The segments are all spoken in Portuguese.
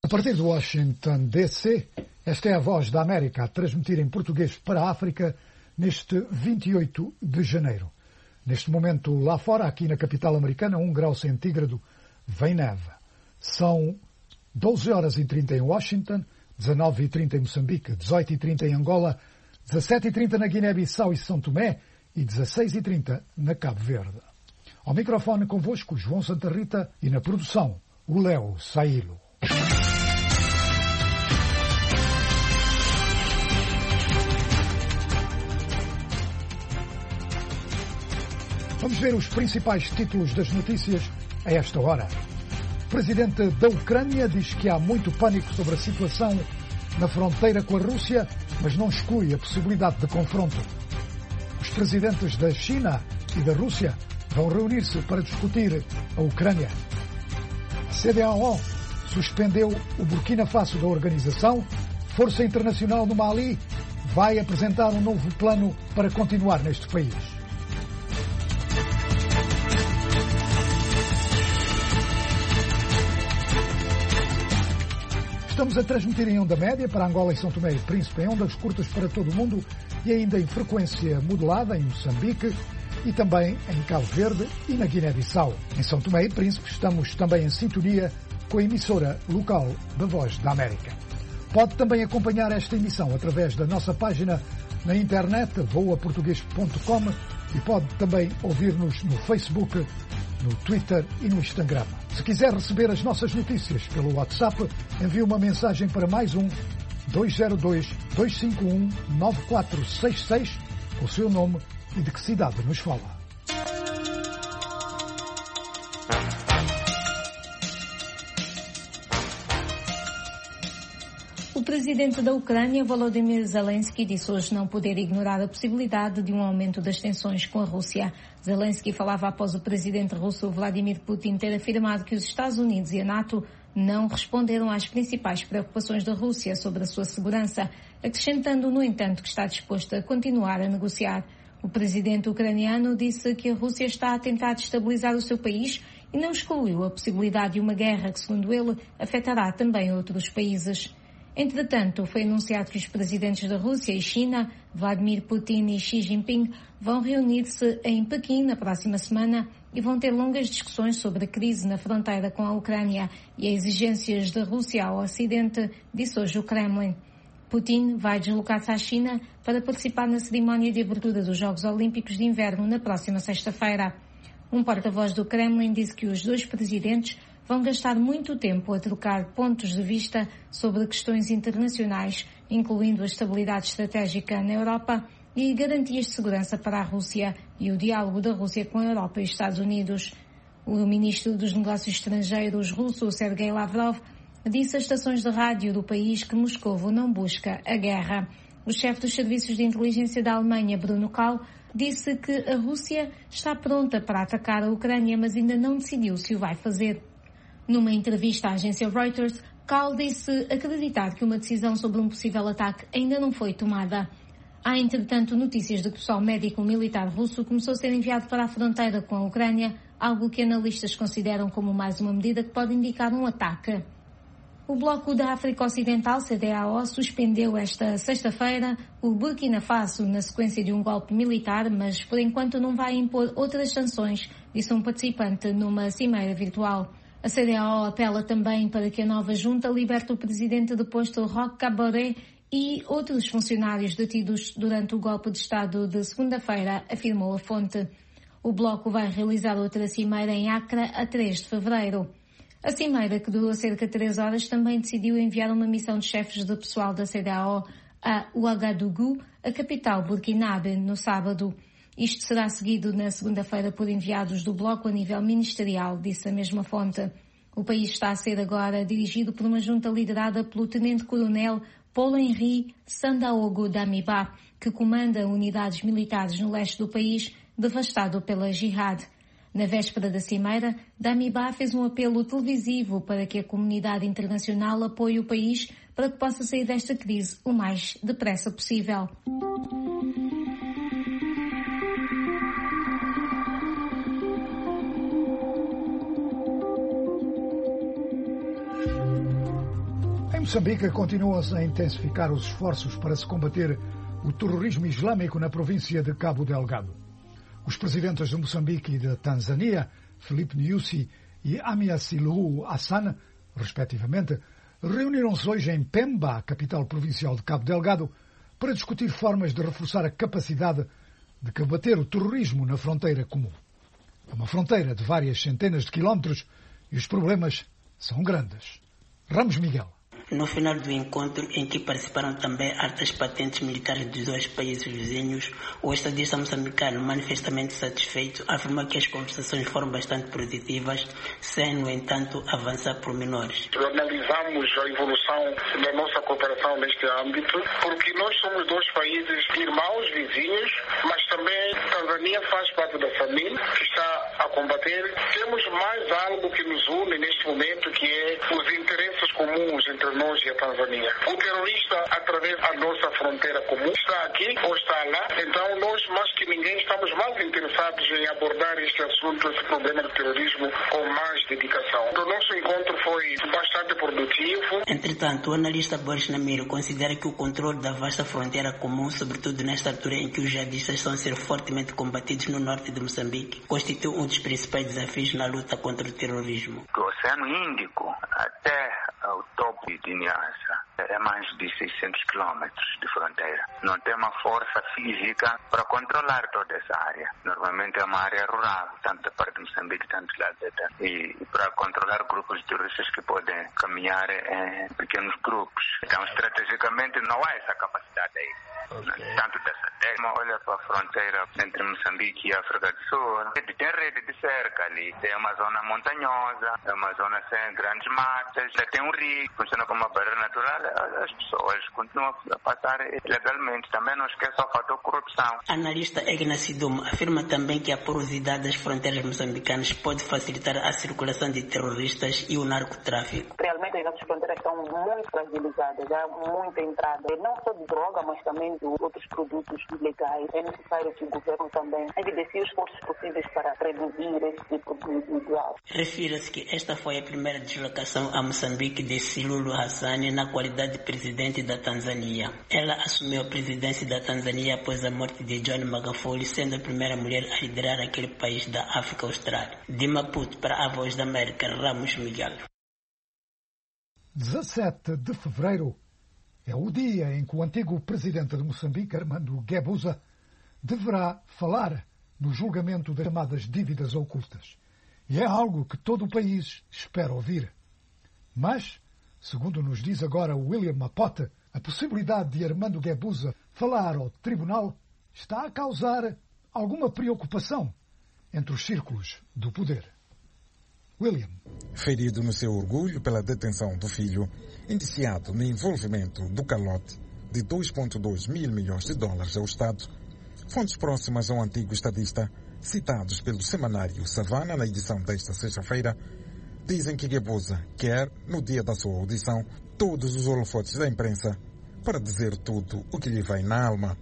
A partir de Washington, D.C., esta é a Voz da América a transmitir em português para a África neste 28 de janeiro. Neste momento, lá fora, aqui na capital americana, 1 grau centígrado, vem neve. São 12 horas e 30 em Washington, 19 e 30 em Moçambique, 18 e 30 em Angola, 17 e 30 na Guiné-Bissau e São Tomé e 16 e 30 na Cabo Verde. Ao microfone convosco, João Santa Rita, e na produção, o Léo Saílo. Vamos ver os principais títulos das notícias a esta hora. O presidente da Ucrânia diz que há muito pânico sobre a situação na fronteira com a Rússia, mas não exclui a possibilidade de confronto. Os presidentes da China e da Rússia vão reunir-se para discutir a Ucrânia. A CEDEAO suspendeu o Burkina Faso da organização. Força Internacional no Mali vai apresentar um novo plano para continuar neste país. Estamos a transmitir em onda média para Angola e São Tomé e Príncipe, em ondas curtas para todo o mundo e ainda em frequência modulada em Moçambique e também em Cabo Verde e na Guiné-Bissau. Em São Tomé e Príncipe estamos também em sintonia com a emissora local da Voz da América. Pode também acompanhar esta emissão através da nossa página na internet, voaportugues.com, e pode também ouvir-nos no Facebook, no Twitter e no Instagram. Se quiser receber as nossas notícias pelo WhatsApp, envie uma mensagem para mais 202-251-9466 com o seu nome e de que cidade nos fala. O presidente da Ucrânia, Volodymyr Zelensky, disse hoje não poder ignorar a possibilidade de um aumento das tensões com a Rússia. Zelensky falava após o presidente russo Vladimir Putin ter afirmado que os Estados Unidos e a NATO não responderam às principais preocupações da Rússia sobre a sua segurança, acrescentando, no entanto, que está disposto a continuar a negociar. O presidente ucraniano disse que a Rússia está a tentar destabilizar o seu país e não excluiu a possibilidade de uma guerra que, segundo ele, afetará também outros países. Entretanto, foi anunciado que os presidentes da Rússia e China, Vladimir Putin e Xi Jinping, vão reunir-se em Pequim na próxima semana e vão ter longas discussões sobre a crise na fronteira com a Ucrânia e as exigências da Rússia ao Ocidente, disse hoje o Kremlin. Putin vai deslocar-se à China para participar na cerimónia de abertura dos Jogos Olímpicos de Inverno na próxima sexta-feira. Um porta-voz do Kremlin disse que os dois presidentes vão gastar muito tempo a trocar pontos de vista sobre questões internacionais, incluindo a estabilidade estratégica na Europa e garantias de segurança para a Rússia e o diálogo da Rússia com a Europa e os Estados Unidos. O ministro dos Negócios Estrangeiros russo, Sergei Lavrov, disse às estações de rádio do país que Moscovo não busca a guerra. O chefe dos serviços de inteligência da Alemanha, Bruno Kahl, disse que a Rússia está pronta para atacar a Ucrânia, mas ainda não decidiu se o vai fazer. Numa entrevista à agência Reuters, Kahl disse acreditar que uma decisão sobre um possível ataque ainda não foi tomada. Há, entretanto, notícias de que o pessoal médico-militar russo começou a ser enviado para a fronteira com a Ucrânia, algo que analistas consideram como mais uma medida que pode indicar um ataque. O Bloco da África Ocidental, CEDEAO, suspendeu esta sexta-feira o Burkina Faso na sequência de um golpe militar, mas por enquanto não vai impor outras sanções, disse um participante numa cimeira virtual. A CEDEAO apela também para que a nova junta liberte o presidente deposto Roch Kaboré e outros funcionários detidos durante o golpe de Estado de segunda-feira, afirmou a fonte. O Bloco vai realizar outra cimeira em Accra a 3 de fevereiro. A cimeira, que durou cerca de 3 horas, também decidiu enviar uma missão de chefes de pessoal da CEDEAO a Ouagadougou, a capital burkinabé, no sábado. Isto será seguido na segunda-feira por enviados do Bloco a nível ministerial, disse a mesma fonte. O país está a ser agora dirigido por uma junta liderada pelo tenente-coronel Paul-Henri Sandaogo Damiba, que comanda unidades militares no leste do país, devastado pela Jihad. Na véspera da cimeira, Damiba fez um apelo televisivo para que a comunidade internacional apoie o país para que possa sair desta crise o mais depressa possível. Moçambique continua-se a intensificar os esforços para se combater o terrorismo islâmico na província de Cabo Delgado. Os presidentes de Moçambique e de Tanzânia, Filipe Nyusi e Samia Suluhu Hassan, respectivamente, reuniram-se hoje em Pemba, a capital provincial de Cabo Delgado, para discutir formas de reforçar a capacidade de combater o terrorismo na fronteira comum. É uma fronteira de várias centenas de quilómetros e os problemas são grandes. Ramos Miguel. No final do encontro, em que participaram também altas patentes militares dos dois países vizinhos, o estadista moçambicano, manifestamente satisfeito, afirmou que as conversações foram bastante produtivas, sem, no entanto, avançar pormenores. Analisamos a evolução da nossa cooperação neste âmbito, porque nós somos dois países irmãos, vizinhos, mas também Tanzânia faz parte da família que está a combater. Temos mais algo que nos une neste momento, que é os interesses comuns entre nós e a Tanzânia. O terrorista, através da nossa fronteira comum, está aqui ou está lá. Então nós, mais que ninguém, estamos mais interessados em abordar este assunto, esse problema do terrorismo, com mais dedicação. O nosso encontro foi bastante produtivo. Entretanto, o analista Boris Namiro considera que o controle da vasta fronteira comum, sobretudo nesta altura em que os jihadistas estão a ser fortemente combatidos no norte de Moçambique, constitui um dos principais desafios na luta contra o terrorismo. O Oceano Índico até o topo de Niassa é mais de 600 quilômetros de fronteira. Não tem uma força física para controlar toda essa área. Normalmente é uma área rural, tanto da parte de Moçambique, tanto lá de e para controlar grupos de terroristas que podem caminhar em pequenos grupos. Então, estrategicamente, não há essa capacidade aí. Okay. Tanto dessa terra, olha para a fronteira entre Moçambique e África do Sul, tem rede de cerca ali, tem uma zona montanhosa, é uma zona sem grandes matas, tem um rio, funciona como uma barreira natural, as pessoas continuam a passar ilegalmente. Também não esqueça o fator corrupção. Analista Ignacio Duma afirma também que a porosidade das fronteiras moçambicanas pode facilitar a circulação de terroristas e o narcotráfico. Realmente as nossas fronteiras estão muito fragilizadas, há muita entrada, não só de droga, mas também de outros produtos ilegais. É necessário que o governo também evidencie os esforços possíveis para reduzir esse tipo de alvo. Refira-se que esta foi a primeira deslocação a Moçambique de Suluhu Hassan na qualidade de presidente da Tanzânia. Ela assumiu a presidência da Tanzânia após a morte de John Magufuli, sendo a primeira mulher a liderar aquele país da África Austral. De Maputo para a Voz da América, Ramos Miguel. 17 de fevereiro é o dia em que o antigo presidente de Moçambique, Armando Guebuza, deverá falar no julgamento das chamadas dívidas ocultas. E é algo que todo o país espera ouvir. Mas, segundo nos diz agora William Mapote, a possibilidade de Armando Guebuza falar ao tribunal está a causar alguma preocupação entre os círculos do poder. William. Ferido no seu orgulho pela detenção do filho, indiciado no envolvimento do calote de 2,2 mil milhões de dólares ao Estado, fontes próximas ao antigo estadista, citados pelo semanário Savana na edição desta sexta-feira, dizem que Guebuza quer, no dia da sua audição, todos os holofotes da imprensa para dizer tudo o que lhe vai na alma.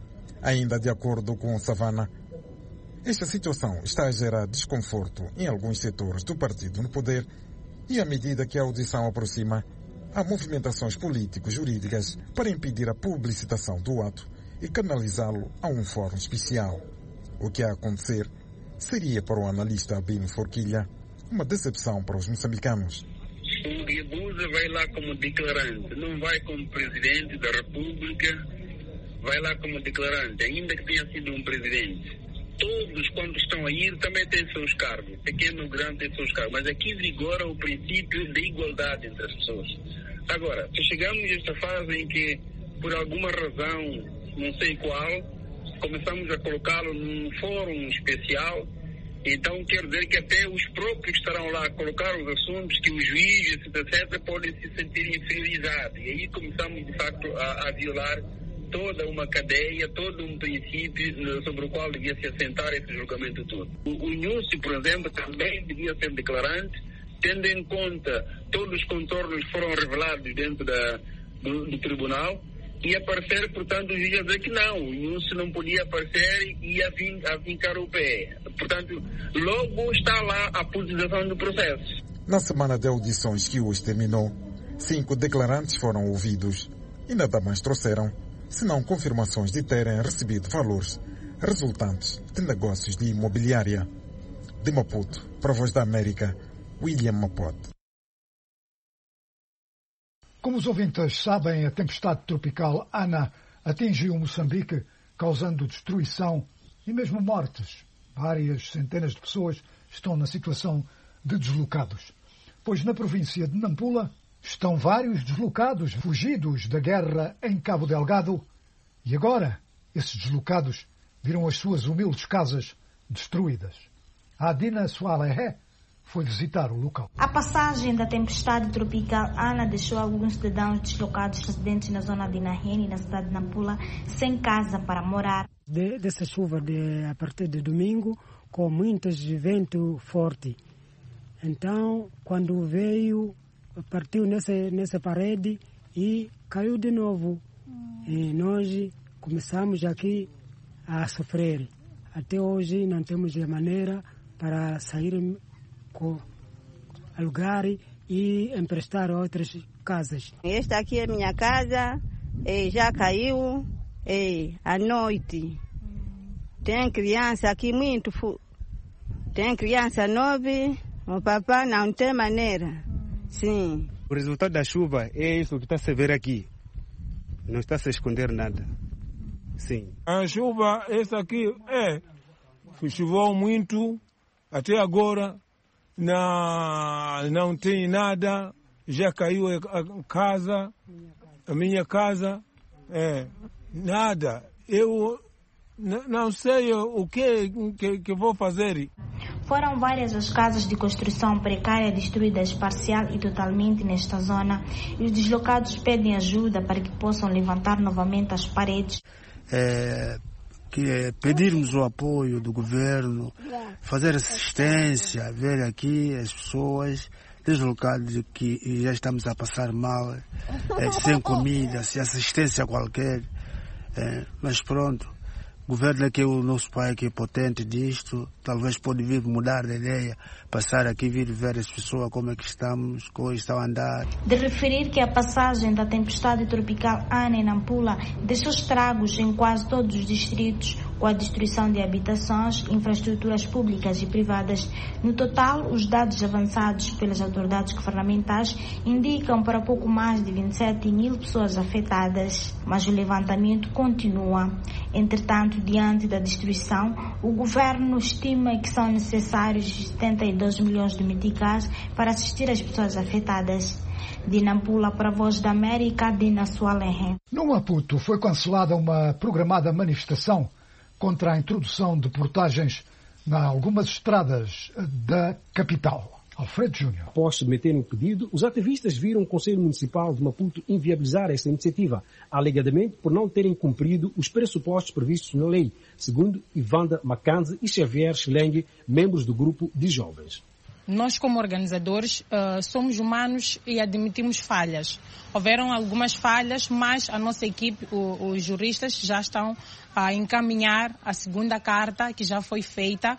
Ainda de acordo com o Savana, esta situação está a gerar desconforto em alguns setores do partido no poder e, à medida que a audição aproxima, há movimentações político-jurídicas para impedir a publicitação do ato e canalizá-lo a um fórum especial. O que a acontecer seria, para o analista Albino Forquilha, uma decepção para os moçambicanos. O Guebuza vai lá como declarante, não vai como presidente da República, vai lá como declarante, ainda que tenha sido um presidente. Todos, quando estão a ir, também têm seus cargos. Pequeno ou grande tem seus cargos. Mas aqui vigora o princípio da igualdade entre as pessoas. Agora, se chegamos a esta fase em que, por alguma razão, não sei qual, começamos a colocá-lo num fórum especial, então quer dizer que até os próprios que estarão lá a colocar os assuntos, que os juízes, etc., podem se sentir inferiorizados. E aí começamos, de facto, a violar toda uma cadeia, todo um princípio sobre o qual devia se assentar esse julgamento todo. O Nyusi, por exemplo, também devia ser declarante, tendo em conta todos os contornos que foram revelados dentro do tribunal, e aparecer, portanto, o juiz a dizer que não, o Nyusi não podia aparecer e ia vincar o pé. Portanto, logo está lá a politização do processo. Na semana de audições que hoje terminou, 5 declarantes foram ouvidos e nada mais trouxeram, senão confirmações de terem recebido valores resultantes de negócios de imobiliária. De Maputo, para a Voz da América, William Mapote. Como os ouvintes sabem, a tempestade tropical Ana atingiu Moçambique, causando destruição e mesmo mortes. Várias centenas de pessoas estão na situação de deslocados. Pois na província de Nampula estão vários deslocados, fugidos da guerra em Cabo Delgado. E agora, esses deslocados viram as suas humildes casas destruídas. A Adina Soalé foi visitar o local. A passagem da tempestade tropical Ana deixou alguns cidadãos deslocados residentes na zona de Nahene, na cidade de Nampula, sem casa para morar. Dessa chuva a partir de domingo, com muitos ventos fortes. Então, quando veio, partiu nessa parede e caiu de novo. E nós começamos aqui a sofrer. Até hoje não temos maneira para sair com alugar e emprestar outras casas. Esta aqui é minha casa, já caiu à noite. Tem criança aqui muito, tem criança nova, o papai não tem maneira. Sim. O resultado da chuva é isso que está a se ver aqui. Não está a se esconder nada. Sim. A chuva, essa aqui choveu muito, até agora não tem nada, já caiu a casa, a minha casa, nada. Eu não sei o que vou fazer. Foram várias as casas de construção precária destruídas parcial e totalmente nesta zona e os deslocados pedem ajuda para que possam levantar novamente as paredes. Pedirmos o apoio do governo, fazer assistência, ver aqui as pessoas deslocadas que já estamos a passar mal, sem comida, sem assistência qualquer. Mas pronto, o governo é que é o nosso pai que é potente disto, talvez pode vir mudar de ideia, passar aqui, vir ver as pessoas como é que estamos, como estão a andar. De referir que a passagem da tempestade tropical Ana em Nampula deixou estragos em quase todos os distritos, com a destruição de habitações, infraestruturas públicas e privadas. No total, os dados avançados pelas autoridades governamentais indicam para pouco mais de 27 mil pessoas afetadas, mas o levantamento continua. Entretanto, diante da destruição, o governo estima que são necessários 72 milhões de meticais para assistir as pessoas afetadas. De Nampula para a Voz da América, Dina Soalé. No Maputo foi cancelada uma programada manifestação contra a introdução de portagens em algumas estradas da capital. Alfredo Júnior. Após submeterem um pedido, os ativistas viram o Conselho Municipal de Maputo inviabilizar essa iniciativa, alegadamente por não terem cumprido os pressupostos previstos na lei, segundo Ivanda Macanze e Xavier Schlengue, membros do grupo de jovens. Nós, como organizadores, somos humanos e admitimos falhas. Houveram algumas falhas, mas a nossa equipe, os juristas, já estão a encaminhar a segunda carta que já foi feita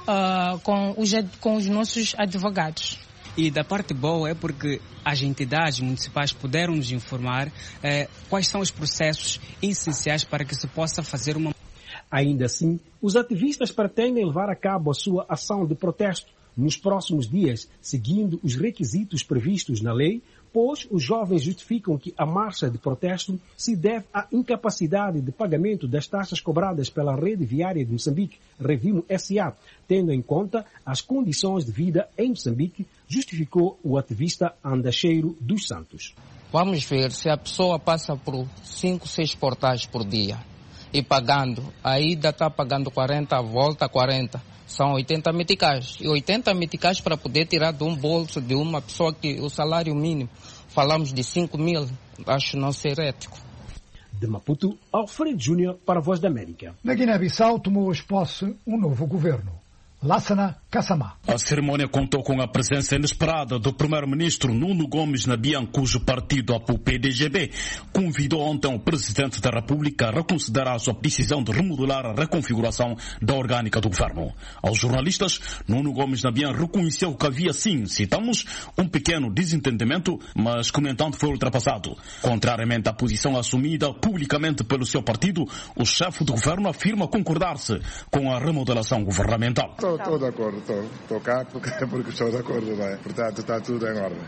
com os nossos advogados. E da parte boa é porque as entidades municipais puderam nos informar quais são os processos essenciais para que se possa fazer uma... Ainda assim, os ativistas pretendem levar a cabo a sua ação de protesto nos próximos dias, seguindo os requisitos previstos na lei, pois os jovens justificam que a marcha de protesto se deve à incapacidade de pagamento das taxas cobradas pela rede viária de Moçambique, Revimo SA, tendo em conta as condições de vida em Moçambique, justificou o ativista Andacheiro dos Santos. Vamos ver se a pessoa passa por 5, 6 portagens por dia e pagando, a ida está pagando 40, a volta 40. São 80 meticais. E 80 meticais para poder tirar de um bolso de uma pessoa que o salário mínimo, falamos de 5 mil, acho não ser ético. De Maputo, Alfredo Júnior para a Voz da América. Na Guiné-Bissau tomou posse um novo governo. Lassana Kassamá. A cerimônia contou com a presença inesperada do primeiro-ministro Nuno Gomes Nabian, cujo partido, a PDGB, convidou ontem o presidente da República a reconsiderar a sua decisão de remodelar a reconfiguração da orgânica do governo. Aos jornalistas, Nuno Gomes Nabian reconheceu que havia sim, citamos, um pequeno desentendimento, mas que no entanto foi ultrapassado. Contrariamente à posição assumida publicamente pelo seu partido, o chefe do governo afirma concordar-se com a remodelação governamental. Estou de acordo, estou cá porque estou de acordo, não é? Portanto, está tudo em ordem.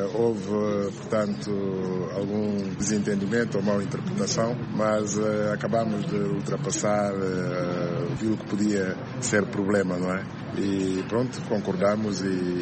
Houve, portanto, algum desentendimento ou mal interpretação, mas acabamos de ultrapassar aquilo que podia ser problema, não é? E pronto, concordamos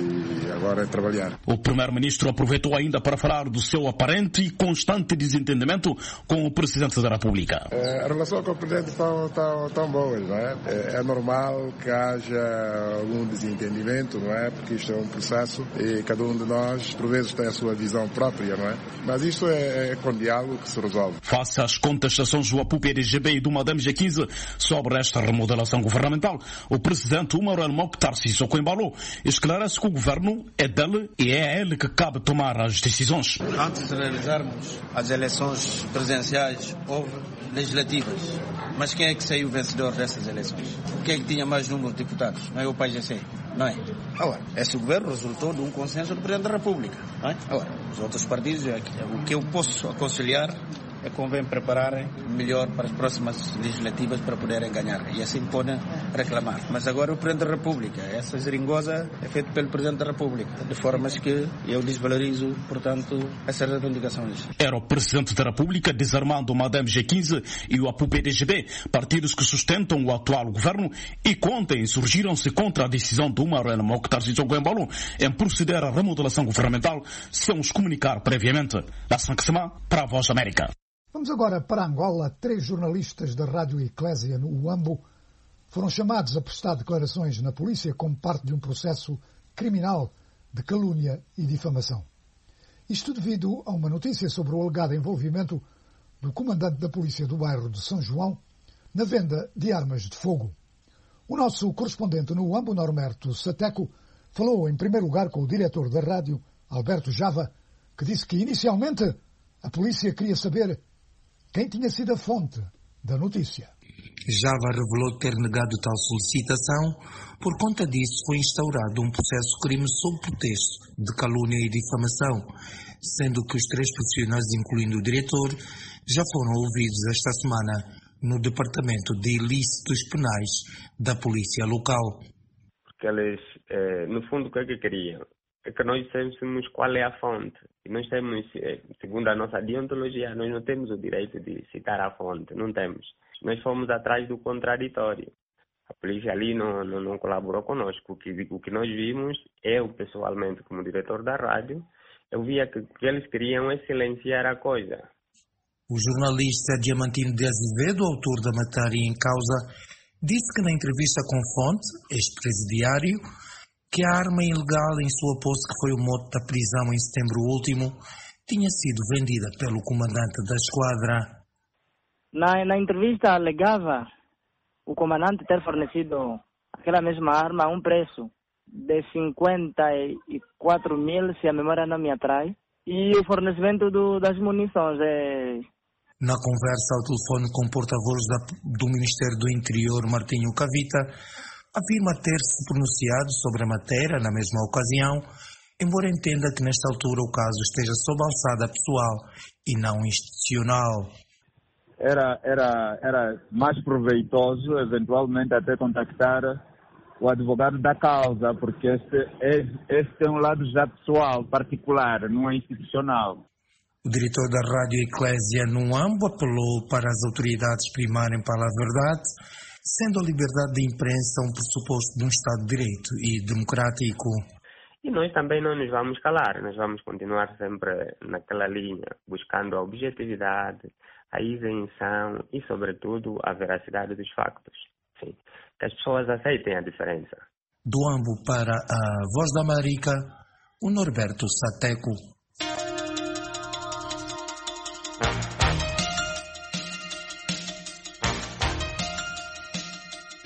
e agora é trabalhar. O primeiro-ministro aproveitou ainda para falar do seu aparente e constante desentendimento com o presidente da República. A relação com o presidente estão boas, não é? É normal que haja algum desentendimento, não é? Porque isto é um processo e cada um de nós, por vezes, tem a sua visão própria, não é? Mas isto é com diálogo que se resolve. Face às contestações do APU-PDGB e do Madame G15 sobre esta remodelação governamental, o presidente Umar Mokhtar Sissoko Embalo esclarece que o governo é dele e é a ele que cabe tomar as decisões. Antes de realizarmos as eleições presidenciais, houve legislativas. Mas quem é que saiu vencedor dessas eleições? Quem é que tinha mais número de deputados? Não é o PAGC, não é? Agora, esse governo resultou de um consenso do Presidente da República, não é? Agora, os outros partidos, o que eu posso aconselhar é que convém prepararem melhor para as próximas legislativas para poderem ganhar. E assim podem reclamar. Mas agora o Presidente da República, essa geringosa é feita pelo Presidente da República, de formas que eu desvalorizo, portanto, essas reivindicações. Era o Presidente da República desarmando o Madame G15 e o APU-PDGB, partidos que sustentam o atual governo e que ontem insurgiram-se contra a decisão do Umar Mokhtar Sissoko Embalo em proceder à remodelação governamental sem os comunicar previamente. Lassana Kassamá, para a Voz da América. Vamos agora para Angola. 3 jornalistas da Rádio Eclésia no Uambo foram chamados a prestar declarações na polícia como parte de um processo criminal de calúnia e difamação. Isto devido a uma notícia sobre o alegado envolvimento do comandante da polícia do bairro de São João na venda de armas de fogo. O nosso correspondente no Uambo, Norberto Sateco, falou em primeiro lugar com o diretor da rádio, Alberto Java, que disse que inicialmente a polícia queria saber quem tinha sido a fonte da notícia. Java revelou ter negado tal solicitação. Por conta disso, foi instaurado um processo crime sob pretexto de calúnia e difamação, sendo que os 3 profissionais, incluindo o diretor, já foram ouvidos esta semana no Departamento de Ilícitos Penais da Polícia Local. Porque eles, no fundo, o que é que queriam? É que nós dissemos qual é a fonte. E nós temos, segundo a nossa deontologia, nós não temos o direito de citar a fonte, não temos. Nós fomos atrás do contraditório. A polícia ali não colaborou conosco. O que nós vimos, eu pessoalmente, como diretor da rádio, eu via que o que eles queriam é silenciar a coisa. O jornalista Diamantino de Azevedo, autor da matéria em causa, disse que na entrevista com Fonte, ex-presidiário, que a arma ilegal em sua posse, que foi o mote da prisão em setembro último, tinha sido vendida pelo comandante da esquadra. Na entrevista alegava o comandante ter fornecido aquela mesma arma a um preço de 54 mil, se a memória não me atrai, e o fornecimento das munições. Na conversa ao telefone com o porta-voz do Ministério do Interior, Martinho Cavita, afirma ter-se pronunciado sobre a matéria na mesma ocasião, embora entenda que nesta altura o caso esteja sob alçada pessoal e não institucional. Era mais proveitoso, eventualmente, até contactar o advogado da causa, porque este é um lado já pessoal, particular, não é institucional. O diretor da Rádio Eclésia no Uambo apelou para as autoridades primarem para a verdade, sendo a liberdade de imprensa um pressuposto de um Estado de Direito e democrático. E nós também não nos vamos calar, nós vamos continuar sempre naquela linha, buscando a objetividade, a isenção e, sobretudo, a veracidade dos factos. Sim, que as pessoas aceitem a diferença. Do Uambo para a Voz da América, o Norberto Sateco. Os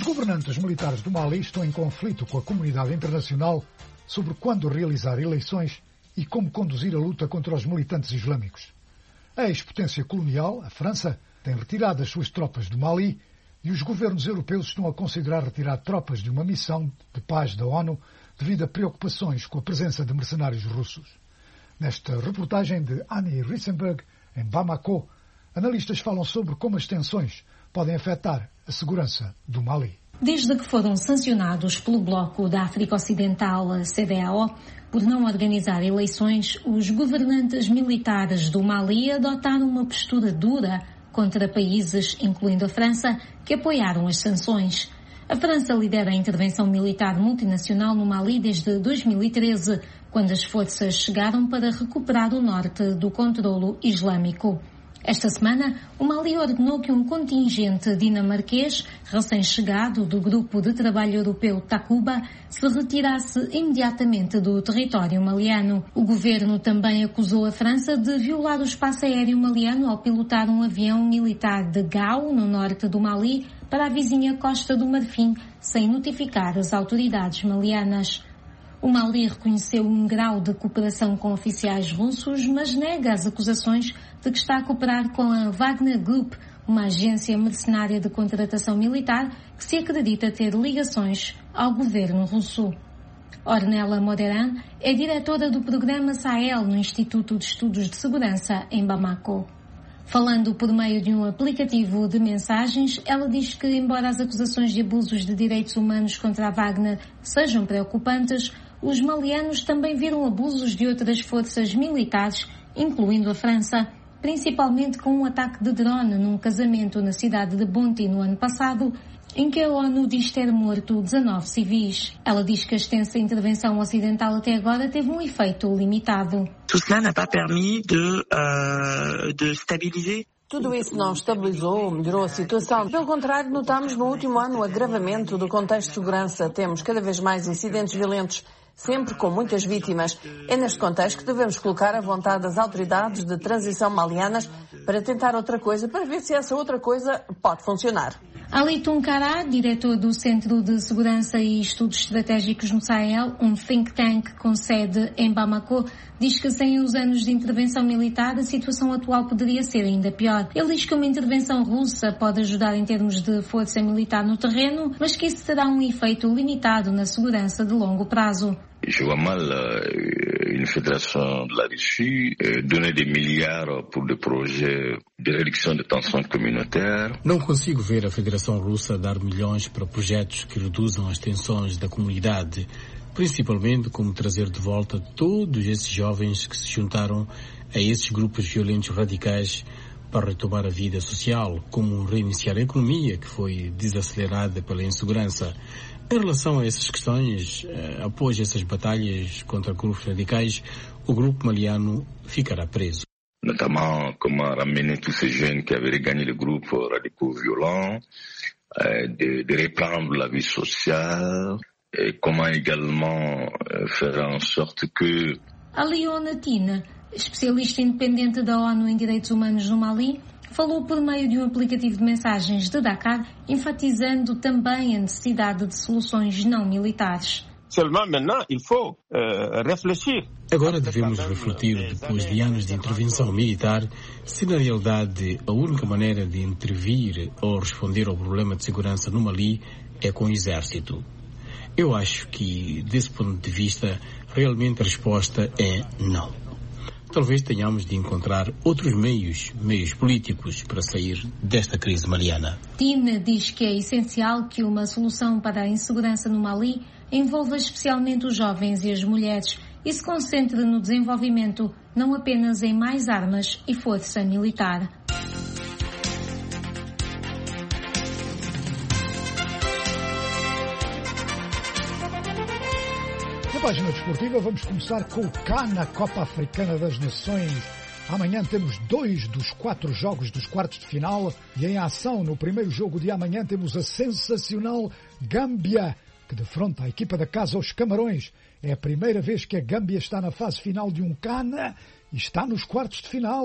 governantes militares do Mali estão em conflito com a comunidade internacional sobre quando realizar eleições e como conduzir a luta contra os militantes islâmicos. A ex-potência colonial, a França, tem retirado as suas tropas do Mali e os governos europeus estão a considerar retirar tropas de uma missão de paz da ONU devido a preocupações com a presença de mercenários russos. Nesta reportagem de Annie Rissenberg, em Bamako, analistas falam sobre como as tensões podem afetar a segurança do Mali. Desde que foram sancionados pelo Bloco da África Ocidental, CEDEAO, por não organizar eleições, os governantes militares do Mali adotaram uma postura dura contra países, incluindo a França, que apoiaram as sanções. A França lidera a intervenção militar multinacional no Mali desde 2013, quando as forças chegaram para recuperar o norte do controlo islâmico. Esta semana, o Mali ordenou que um contingente dinamarquês, recém-chegado do Grupo de Trabalho Europeu Takuba, se retirasse imediatamente do território maliano. O governo também acusou a França de violar o espaço aéreo maliano ao pilotar um avião militar de Gao, no norte do Mali, para a vizinha Costa do Marfim, sem notificar as autoridades malianas. O Mali reconheceu um grau de cooperação com oficiais russos, mas nega as acusações de que está a cooperar com a Wagner Group, uma agência mercenária de contratação militar que se acredita ter ligações ao governo russo. Ornella Moderan é diretora do programa Sahel no Instituto de Estudos de Segurança em Bamako. Falando por meio de um aplicativo de mensagens, ela diz que, embora as acusações de abusos de direitos humanos contra a Wagner sejam preocupantes, os malianos também viram abusos de outras forças militares, incluindo a França, principalmente com um ataque de drone num casamento na cidade de Bonti no ano passado, em que a ONU diz ter morto 19 civis. Ela diz que a extensa intervenção ocidental até agora teve um efeito limitado. Tout cela n'a pas permis de stabiliser. Tudo isso não estabilizou ou melhorou a situação. Pelo contrário, notamos no último ano o agravamento do contexto de segurança. Temos cada vez mais incidentes violentos, sempre com muitas vítimas. É neste contexto que devemos colocar a vontade das autoridades de transição malianas para tentar outra coisa, para ver se essa outra coisa pode funcionar. Ali Tunkara, diretor do Centro de Segurança e Estudos Estratégicos no Sahel, um think tank com sede em Bamako, diz que sem os anos de intervenção militar a situação atual poderia ser ainda pior. Ele diz que uma intervenção russa pode ajudar em termos de força militar no terreno, mas que isso terá um efeito limitado na segurança de longo prazo. Je vois mal une fédération de la Russie donner des milliards pour des projets de réduction de tensions communautaires. Não consigo ver a Federação Russa dar milhões para projetos que reduzam as tensões da comunidade, principalmente como trazer de volta todos esses jovens que se juntaram a esses grupos violentos radicais para retomar a vida social, como reiniciar a economia que foi desacelerada pela insegurança. Em relação a essas questões, após essas batalhas contra grupos radicais, o grupo maliano ficará preso. Notamment comment ramener tous ces jeunes qui avaient gagné les groupes radicaux violents, de reprendre la vie sociale, et comment également faire en sorte que... A Leona Tina, especialista independente da ONU em Direitos Humanos no Mali, falou por meio de um aplicativo de mensagens de Dakar, enfatizando também a necessidade de soluções não militares. Agora devemos refletir, depois de anos de intervenção militar, se na realidade a única maneira de intervir ou responder ao problema de segurança no Mali é com o exército. Eu acho que, desse ponto de vista, realmente a resposta é não. Talvez tenhamos de encontrar outros meios políticos para sair desta crise maliana. Tina diz que é essencial que uma solução para a insegurança no Mali envolva especialmente os jovens e as mulheres e se concentre no desenvolvimento, não apenas em mais armas e força militar. Na página desportiva vamos começar com o CAN na Copa Africana das Nações. Amanhã temos 2 dos 4 jogos dos quartos de final e em ação no primeiro jogo de amanhã temos a sensacional Gâmbia, que defronta a equipa da casa aos Camarões. É a primeira vez que a Gâmbia está na fase final de um CAN e está nos quartos de final.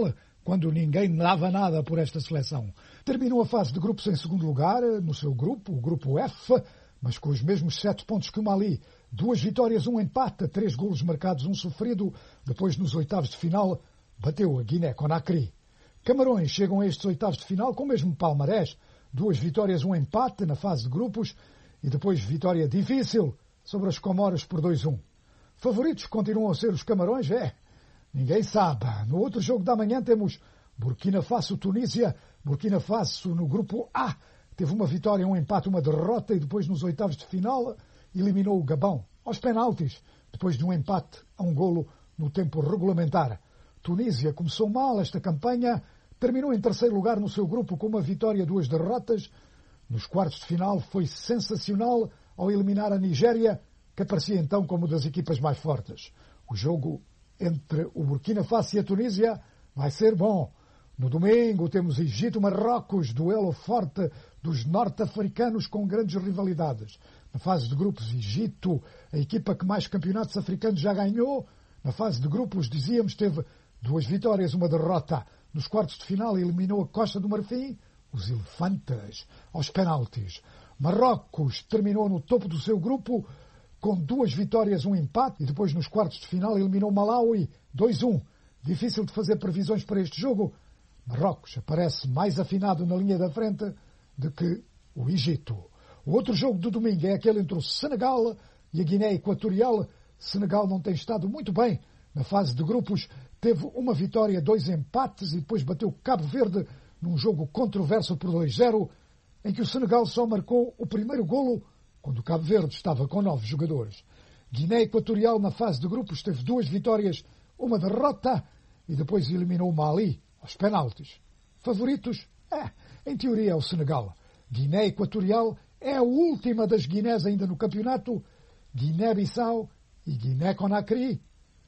quando ninguém dava nada por esta seleção. Terminou a fase de grupos em segundo lugar, no seu grupo, o grupo F, mas com os mesmos 7 pontos que o Mali. 2 vitórias, 1 empate, 3 golos marcados, 1 sofrido. Depois, nos oitavos de final, bateu a Guiné-Conakry. Camarões chegam a estes oitavos de final com o mesmo palmarés. 2 vitórias, 1 empate na fase de grupos e depois vitória difícil sobre as Comoras por 2-1. Favoritos continuam a ser os Camarões? Ninguém sabe. No outro jogo da manhã temos Burkina Faso-Tunísia. Burkina Faso no grupo A teve uma vitória, 1 empate, 1 derrota e depois nos oitavos de final eliminou o Gabão aos penaltis, depois de um empate a 1 golo no tempo regulamentar. Tunísia começou mal esta campanha, terminou em terceiro lugar no seu grupo com uma vitória, 2 derrotas. Nos quartos de final foi sensacional ao eliminar a Nigéria, que aparecia então como das equipas mais fortes. O jogo entre o Burkina Faso e a Tunísia vai ser bom. No domingo temos Egito-Marrocos, duelo forte dos norte-africanos com grandes rivalidades. Na fase de grupos, Egito, a equipa que mais campeonatos africanos já ganhou. Na fase de grupos, dizíamos, teve 2 vitórias, 1 derrota. Nos quartos de final eliminou a Costa do Marfim, os Elefantes, aos penaltis. Marrocos terminou no topo do seu grupo com 2 vitórias, 1 empate e depois nos quartos de final eliminou Malawi 2-1. Difícil de fazer previsões para este jogo. Marrocos aparece mais afinado na linha da frente do que o Egito. O outro jogo do domingo é aquele entre o Senegal e a Guiné Equatorial. Senegal não tem estado muito bem. Na fase de grupos teve 1 vitória, 2 empates e depois bateu Cabo Verde num jogo controverso por 2-0, em que o Senegal só marcou o primeiro golo quando o Cabo Verde estava com 9 jogadores. Guiné Equatorial na fase de grupos teve 2 vitórias, 1 derrota e depois eliminou o Mali aos penaltis. Favoritos? Em teoria é o Senegal. Guiné Equatorial é a última das Guinés ainda no campeonato. Guiné-Bissau e Guiné-Conakry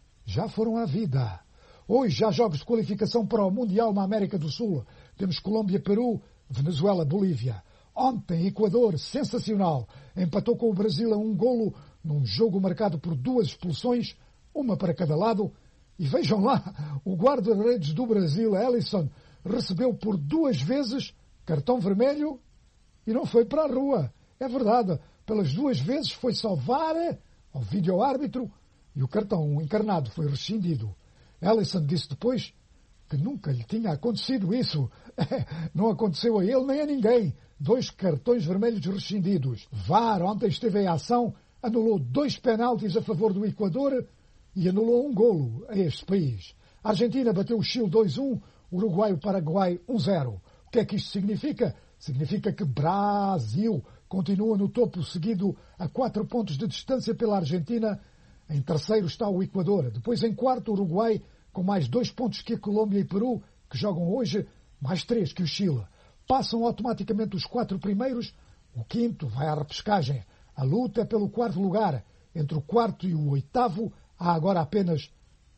já foram à vida. Hoje há jogos de qualificação para o Mundial na América do Sul. Temos Colômbia-Peru, Venezuela-Bolívia. Ontem, Equador, sensacional, empatou com o Brasil a 1 golo num jogo marcado por 2 expulsões, 1 para cada lado. E vejam lá, o guarda-redes do Brasil, Alisson, recebeu por 2 vezes cartão vermelho e não foi para a rua. É verdade, pelas 2 vezes foi salvar ao vídeo-árbitro e o cartão encarnado foi rescindido. Alisson disse depois que nunca lhe tinha acontecido isso. Não aconteceu a ele nem a ninguém. 2 cartões vermelhos rescindidos. VAR ontem esteve em ação, anulou 2 penaltis a favor do Equador e anulou 1 golo a este país. A Argentina bateu o Chile 2-1, Uruguai o Paraguai 1-0. O que é que isto significa? Significa que Brasil continua no topo, seguido a 4 pontos de distância pela Argentina. Em terceiro está o Equador. Depois em quarto o Uruguai, com mais 2 pontos que a Colômbia e Peru, que jogam hoje, mais 3 que o Chile. Passam automaticamente os 4 primeiros. O quinto vai à repescagem. A luta é pelo 4º lugar. Entre o 4º e o 8º há agora apenas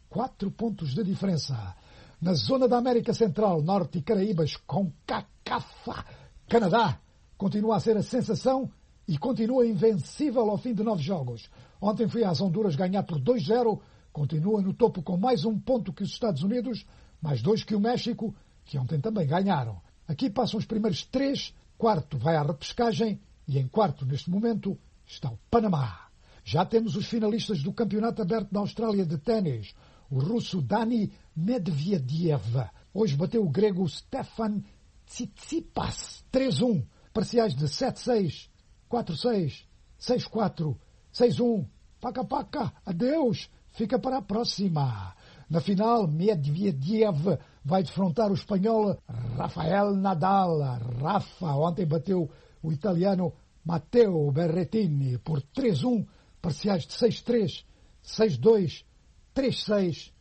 4 pontos de diferença. Na zona da América Central, Norte e Caraíbas, com CONCACAF, Canadá continua a ser a sensação e continua invencível ao fim de 9 jogos. Ontem foi às Honduras ganhar por 2-0, continua no topo com mais 1 ponto que os Estados Unidos, mais 2 que o México, que ontem também ganharam. Aqui passam os primeiros 3, quarto vai à repescagem e em quarto, neste momento, está o Panamá. Já temos os finalistas do Campeonato Aberto da Austrália de ténis. O russo Dani Medvedev hoje bateu o grego Stefan Tsitsipas 3-1. Parciais de 7-6, 4-6, 6-4, 6-1. Paca-paca, adeus, fica para a próxima. Na final, Medvedev vai defrontar o espanhol Rafael Nadal. Rafa ontem bateu o italiano Matteo Berrettini por 3-1. Parciais de 6-3, 6-2, 3-6,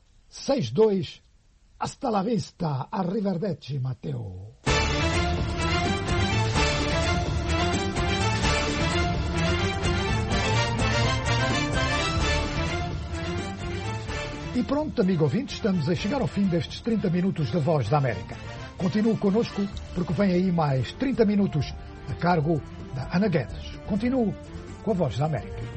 6-2. Hasta la vista, arrivederci, Matteo. E pronto, amigo ouvinte, estamos a chegar ao fim destes 30 minutos da Voz da América. Continue connosco, porque vem aí mais 30 minutos a cargo da Ana Guedes. Continuo com a Voz da América.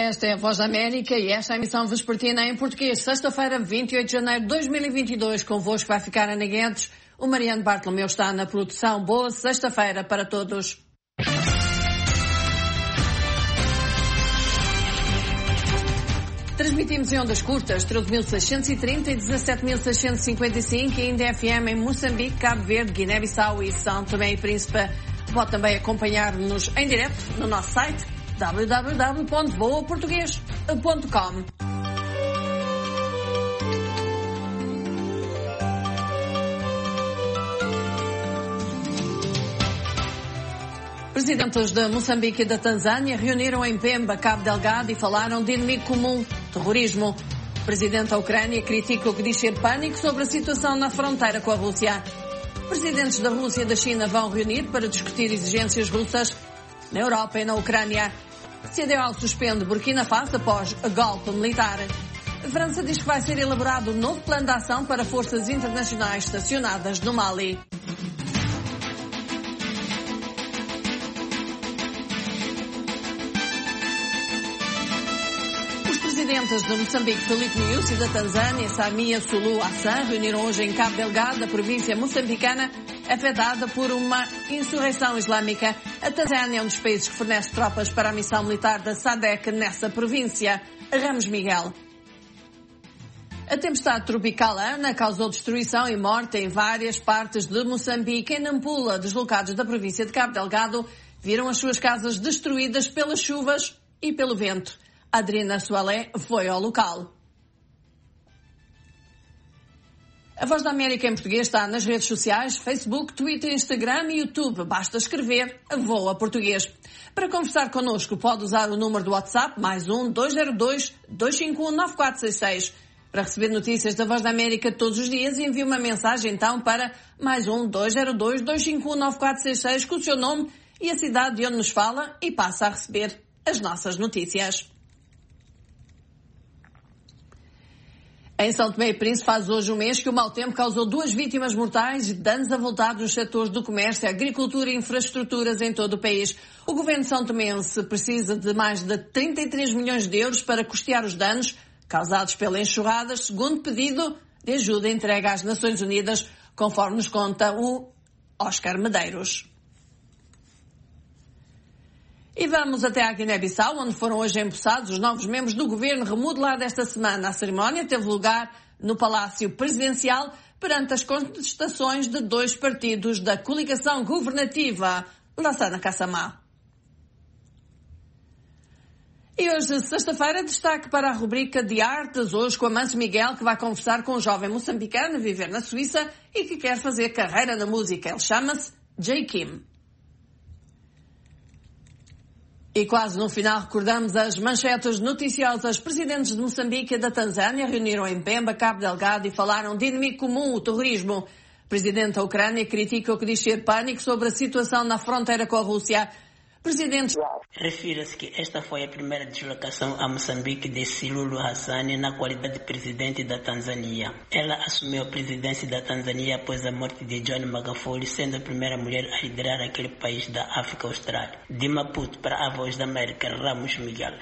Esta é a Voz da América e esta é a emissão vespertina em português. Sexta-feira, 28 de janeiro de 2022. Convosco vai ficar Ana Guedes. O Mariano Bartolomeu está na produção. Boa sexta-feira para todos. Transmitimos em ondas curtas, 13.630 e 17.655 e ainda FM em Moçambique, Cabo Verde, Guiné-Bissau e São Tomé e Príncipe. Pode também acompanhar-nos em direto no nosso site www.voaportugues.com. Presidentes de Moçambique e da Tanzânia reuniram em Pemba, Cabo Delgado e falaram de inimigo comum, terrorismo. O presidente da Ucrânia critica o que diz ser pânico sobre a situação na fronteira com a Rússia. Presidentes da Rússia e da China vão reunir para discutir exigências russas na Europa e na Ucrânia. CDAO suspende Burkina Faso após golpe militar. A França diz que vai ser elaborado um novo plano de ação para forças internacionais estacionadas no Mali. Os presidentes de Moçambique, Filipe Nyusi, e da Tanzânia, Samia Suluhu Hassan, reuniram hoje em Cabo Delgado, a província moçambicana afetada por uma insurreição islâmica. A Tanzânia é um dos países que fornece tropas para a missão militar da SADC nessa província. Ramos Miguel. A tempestade tropical Ana causou destruição e morte em várias partes de Moçambique. Em Nampula, deslocados da província de Cabo Delgado, viram as suas casas destruídas pelas chuvas e pelo vento. Adriana Soalé foi ao local. A Voz da América em português está nas redes sociais, Facebook, Twitter, Instagram e YouTube. Basta escrever Voa Português. Para conversar connosco pode usar o número do WhatsApp +1 202 251 9466. Para receber notícias da Voz da América todos os dias, envie uma mensagem então para +1 202 251 9466 com o seu nome e a cidade de onde nos fala e passa a receber as nossas notícias. Em São Tomé e Príncipe faz hoje um mês que o mau tempo causou 2 vítimas mortais e danos avultados nos setores do comércio, agricultura e infraestruturas em todo o país. O governo são tomense precisa de mais de 33 milhões de euros para custear os danos causados pelas enxurradas, segundo pedido de ajuda entregue às Nações Unidas, conforme nos conta o Oscar Medeiros. E vamos até à Guiné-Bissau, onde foram hoje empossados os novos membros do governo remodelado esta semana. A cerimónia teve lugar no Palácio Presidencial perante as contestações de 2 partidos da coligação governativa, Lassana Kassamá. E hoje, sexta-feira, destaque para a rubrica de artes, hoje com Amancio Miguel, que vai conversar com um jovem moçambicano a viver na Suíça e que quer fazer carreira na música. Ele chama-se Jay Kim. E quase no final recordamos as manchetes noticiosas. Presidentes de Moçambique e da Tanzânia reuniram em Pemba, Cabo Delgado e falaram de inimigo comum, o terrorismo. O presidente da Ucrânia critica o que diz ser pânico sobre a situação na fronteira com a Rússia. Presidente... Refira-se que esta foi a primeira deslocação a Moçambique de Suluhu Hassan na qualidade de presidente da Tanzânia. Ela assumiu a presidência da Tanzânia após a morte de John Magufuli, sendo a primeira mulher a liderar aquele país da África Austral. De Maputo para a Voz da América, Ramos Miguel.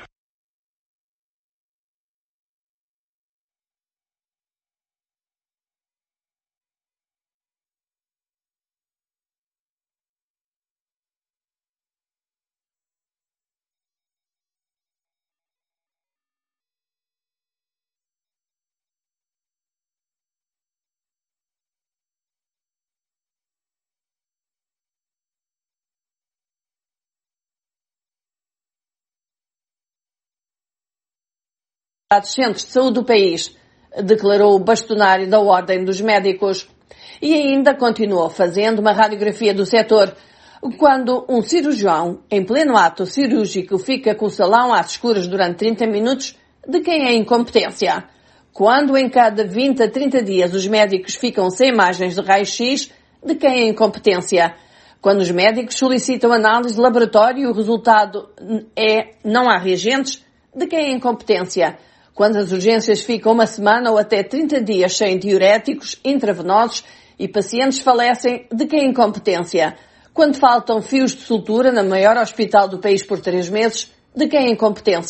dos centros de saúde do país, declarou o bastonário da Ordem dos Médicos. E ainda continuou fazendo uma radiografia do setor. Quando um cirurgião, em pleno ato cirúrgico, fica com o salão às escuras durante 30 minutos, de quem é a incompetência? Quando em cada 20 a 30 dias os médicos ficam sem imagens de raio-x, de quem é a incompetência? Quando os médicos solicitam análise de laboratório e o resultado é não há reagentes, de quem é a incompetência? Quando as urgências ficam uma semana ou até 30 dias sem diuréticos intravenosos e pacientes falecem, de quem é a incompetência? Quando faltam fios de sutura no maior hospital do país por 3 meses, de quem é a incompetência?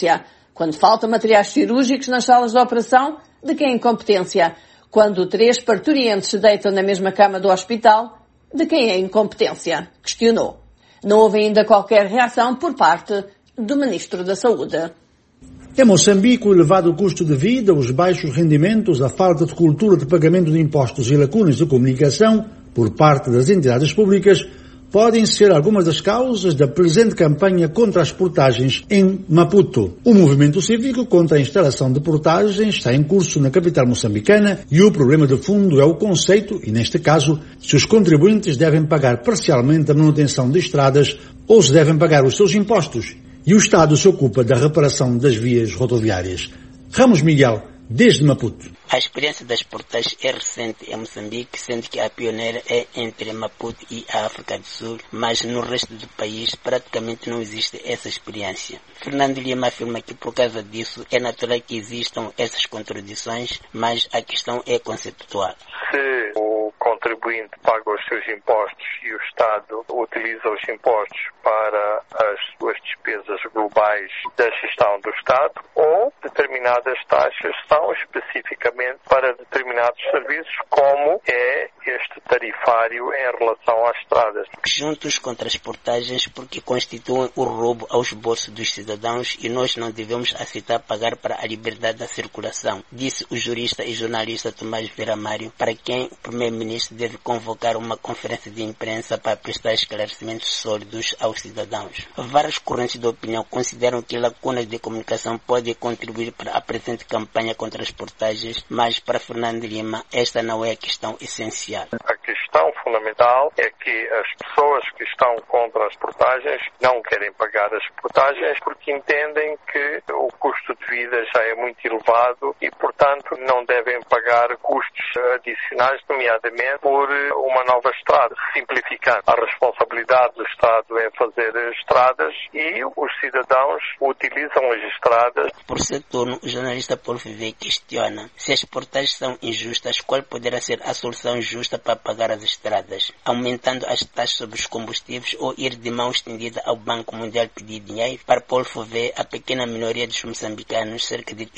Quando faltam materiais cirúrgicos nas salas de operação, de quem é incompetência? Quando 3 parturientes se deitam na mesma cama do hospital, de quem é incompetência? Questionou. Não houve ainda qualquer reação por parte do Ministro da Saúde. Em Moçambique, o elevado custo de vida, os baixos rendimentos, a falta de cultura de pagamento de impostos e lacunas de comunicação por parte das entidades públicas podem ser algumas das causas da presente campanha contra as portagens em Maputo. O movimento cívico contra a instalação de portagens está em curso na capital moçambicana e o problema de fundo é o conceito, e neste caso, se os contribuintes devem pagar parcialmente a manutenção de estradas ou se devem pagar os seus impostos. E o Estado se ocupa da reparação das vias rodoviárias. Ramos Miguel, desde Maputo. A experiência das portagens é recente em Moçambique, sendo que a pioneira é entre Maputo e a África do Sul, mas no resto do país praticamente não existe essa experiência. Fernando Lima afirma que por causa disso é natural que existam essas contradições, mas a questão é conceptual. Se o contribuinte paga os seus impostos e o Estado utiliza os impostos para as suas despesas globais da gestão do Estado, ou determinadas taxas são especificamente para determinados serviços, como é este tarifário em relação às estradas. Juntos contra as portagens porque constituem o roubo aos bolsos dos cidadãos e nós não devemos aceitar pagar para a liberdade da circulação, disse o jurista e jornalista Tomás Vera Mário, para quem o primeiro-ministro deve convocar uma conferência de imprensa para prestar esclarecimentos sólidos aos cidadãos. Várias correntes de opinião consideram que lacunas de comunicação podem contribuir para a presente campanha contra as portagens, mas para Fernando Lima esta não é a questão essencial. A questão fundamental é que as pessoas que estão contra as portagens não querem pagar as portagens porque entendem que o custo de vida já é muito elevado e, portanto, não devem pagar custos adicionais, nomeadamente por uma nova estrada. Simplificando, a responsabilidade do Estado é fazer estradas e os cidadãos utilizam as estradas. Por seu turno, o jornalista Paulo Viver questiona se as portagens são injustas, qual poderá ser a solução justa para pagar as estradas? Aumentando as taxas sobre os combustíveis ou ir de mão estendida ao Banco Mundial pedir dinheiro? Para Paulo Viver, a pequena minoria dos moçambicanos, cerca de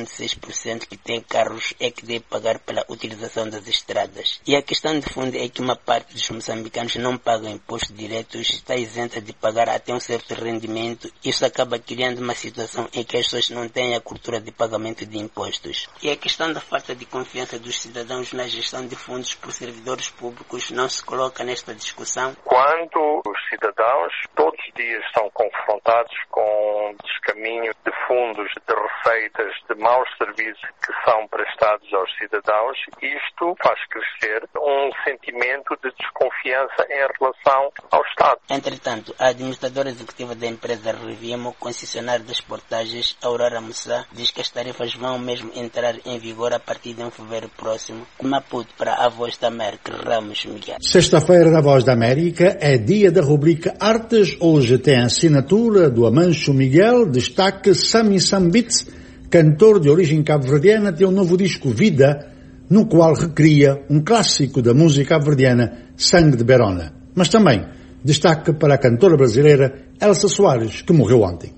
3,6% que têm carros, é que deve pagar pela utilização das estradas. E a questão de fundo é que uma parte dos moçambicanos não pagam impostos diretos, está isenta de pagar até um certo rendimento. Isso acaba criando uma situação em que as pessoas não têm a cultura de pagamento de impostos. E a questão da falta de confiança dos cidadãos na gestão de fundos por servidores públicos não se coloca nesta discussão? Quando os cidadãos todos os dias são confrontados com descaminho de fundos, de receitas, de maus serviços que são prestados aos cidadãos, isto faz crescer um sentimento de desconfiança em relação ao Estado. Entretanto, a administradora executiva da empresa Revimo, concessionária das portagens, Aurora Mussá, diz que as tarifas vão mesmo entrar em vigor a partir de fevereiro próximo. Maputo, para a Voz da América, Ramos Miguel. Sexta-feira da Voz da América é dia da rubrica Artes. Hoje tem a assinatura do Amancho Miguel, destaque Sami Sambitz, cantor de origem cabo-verdiana, tem um novo disco Vida, no qual recria um clássico da música cabo-verdiana, Sangue de Berona. Mas também destaque para a cantora brasileira Elsa Soares, que morreu ontem.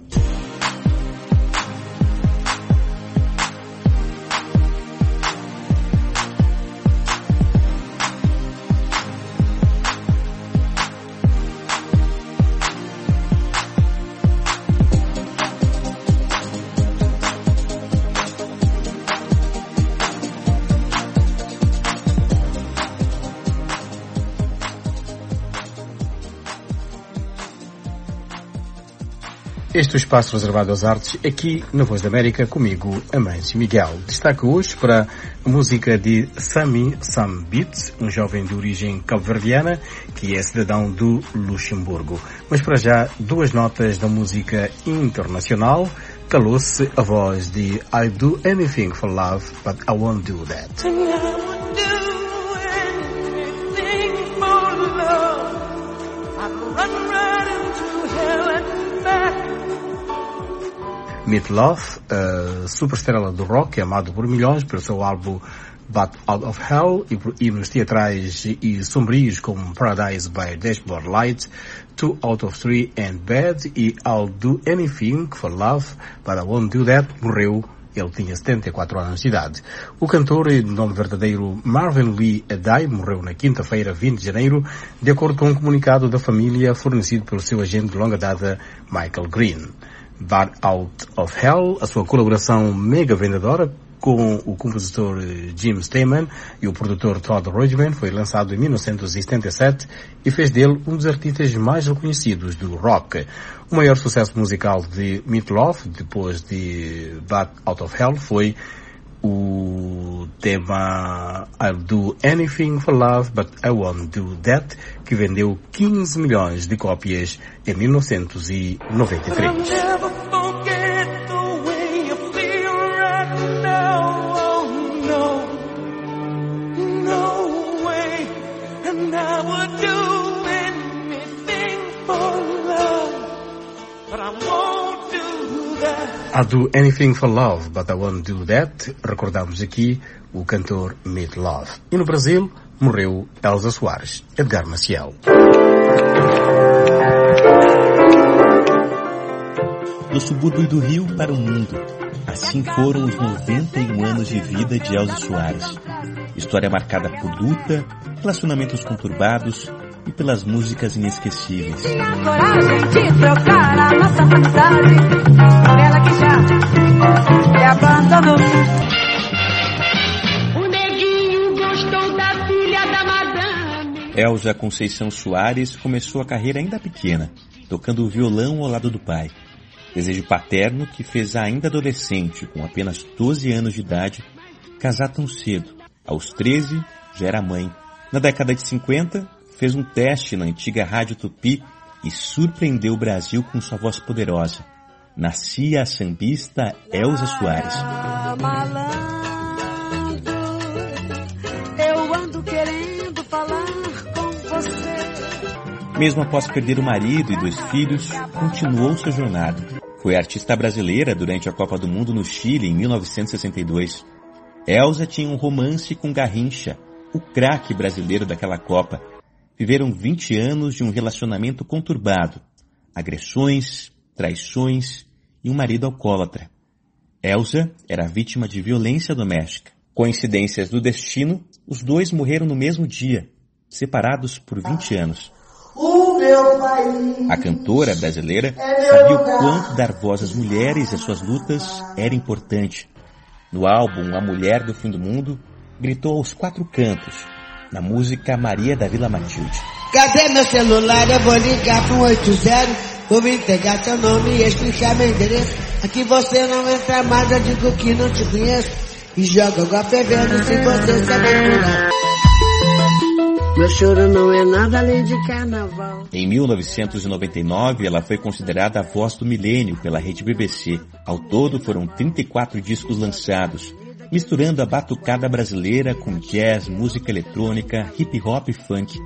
Este é o espaço reservado às artes, aqui na Voz da América, comigo, Amancio Miguel. Destaque hoje para a música de Sami Sambitz, um jovem de origem cabo-verdiana, que é cidadão do Luxemburgo. Mas para já, duas notas da música internacional. Calou-se a voz de I Do Anything for Love, but I Won't Do That. Meat Loaf, superestrela do rock, amado por milhões pelo seu álbum Bat Out of Hell e por hinos teatrais e sombrios como Paradise by Dashboard Light, 2 Out of 3 and Bad e I'll Do Anything for Love, But I Won't Do That, morreu. Ele tinha 74 anos de idade. O cantor, de nome verdadeiro Marvin Lee Adai, morreu na quinta-feira, 20 de janeiro, de acordo com um comunicado da família fornecido pelo seu agente de longa data, Michael Green. Bat Out of Hell, a sua colaboração mega vendedora com o compositor Jim Steinman e o produtor Todd Rundgren, foi lançado em 1977 e fez dele um dos artistas mais reconhecidos do rock. O maior sucesso musical de Meat Loaf, depois de Bat Out of Hell, foi o tema I'll Do Anything for Love, But I Won't Do That, que vendeu 15 milhões de cópias em 1993. I'll Do Anything for Love, But I Won't Do That. Recordamos aqui o cantor Meat Loaf. E no Brasil, morreu Elza Soares. Edgar Maciel. Do subúrbio do Rio para o mundo. Assim foram os 91 anos de vida de Elza Soares. História marcada por luta, relacionamentos conturbados e pelas músicas inesquecíveis. Tinha coragem de trocar a nossa amizade por ela que já me abandonou. O neguinho gostou da filha da madame. Elza Conceição Soares começou a carreira ainda pequena, tocando o violão ao lado do pai. Desejo paterno que fez ainda adolescente, com apenas 12 anos de idade, casar tão cedo. Aos 13, já era mãe. Na década de 50, fez um teste na antiga Rádio Tupi e surpreendeu o Brasil com sua voz poderosa. Nascia a sambista Elza Soares. Eu ando querendo falar com você. Mesmo após perder o marido e 2 filhos, continuou sua jornada. Foi artista brasileira durante a Copa do Mundo no Chile em 1962. Elza tinha um romance com Garrincha, o craque brasileiro daquela Copa. Viveram 20 anos de um relacionamento conturbado, agressões, traições e um marido alcoólatra. Elza era vítima de violência doméstica. Coincidências do destino, os dois morreram no mesmo dia, separados por 20 anos. A cantora brasileira sabia o quanto dar voz às mulheres e às suas lutas era importante. No álbum A Mulher do Fim do Mundo, gritou aos 4 cantos, na música Maria da Vila Matilde. Cadê meu celular? Eu vou ligar pro 80, vou me entregar teu nome e explicar meu endereço. Aqui você não entra mais, eu digo que não te conheço. E joga água fervendo se você se aventurar. Meu choro não é nada além de carnaval. Em 1999, ela foi considerada a voz do milênio pela rede BBC. Ao todo, foram 34 discos lançados, misturando a batucada brasileira com jazz, música eletrônica, hip hop e funk.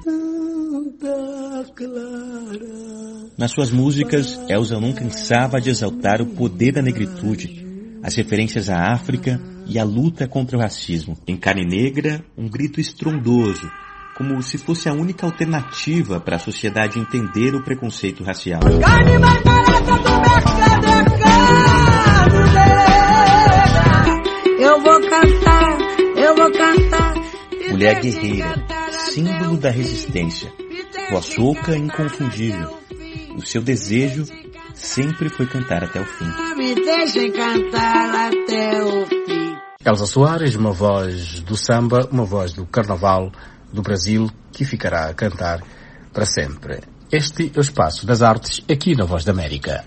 Nas suas músicas, Elza não cansava de exaltar o poder da negritude, as referências à África e a luta contra o racismo. Em Carne Negra, um grito estrondoso, como se fosse a única alternativa para a sociedade entender o preconceito racial. Carne mais barata do mercado é carne negra. Eu vou cantar. Mulher guerreira, símbolo da resistência, voz rouca e inconfundível. O seu desejo sempre foi cantar até o fim. Me deixem cantar até o fim. Elza Soares, uma voz do samba, uma voz do carnaval do Brasil, que ficará a cantar para sempre. Este é o Espaço das Artes, aqui na Voz da América.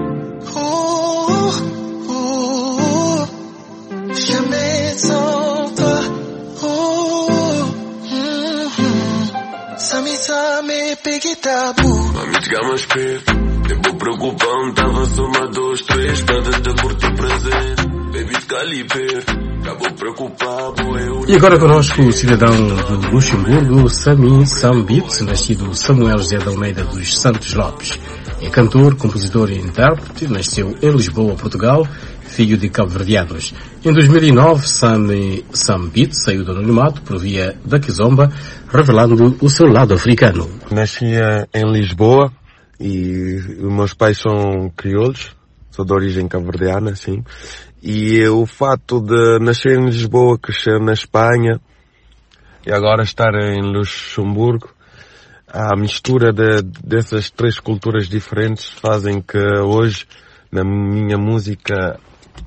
Vamos chegar mais perto, eu vou preocupar-me, tava só uma, 2, 3, cada te curto prazer, baby fica ali perto. E agora conosco o cidadão do Luxemburgo, Sami Sambit, nascido Samuel José de Almeida dos Santos Lopes. É cantor, compositor e intérprete, nasceu em Lisboa, Portugal, filho de cabo-verdianos. Em 2009, Sam Beats saiu do anonimato por via da Kizomba, revelando o seu lado africano. Nasci em Lisboa e os meus pais são crioulos, sou de origem cabo-verdiana, sim. E o fato de nascer em Lisboa, crescer na Espanha e agora estar em Luxemburgo, a mistura dessas três culturas diferentes fazem que hoje, na minha música,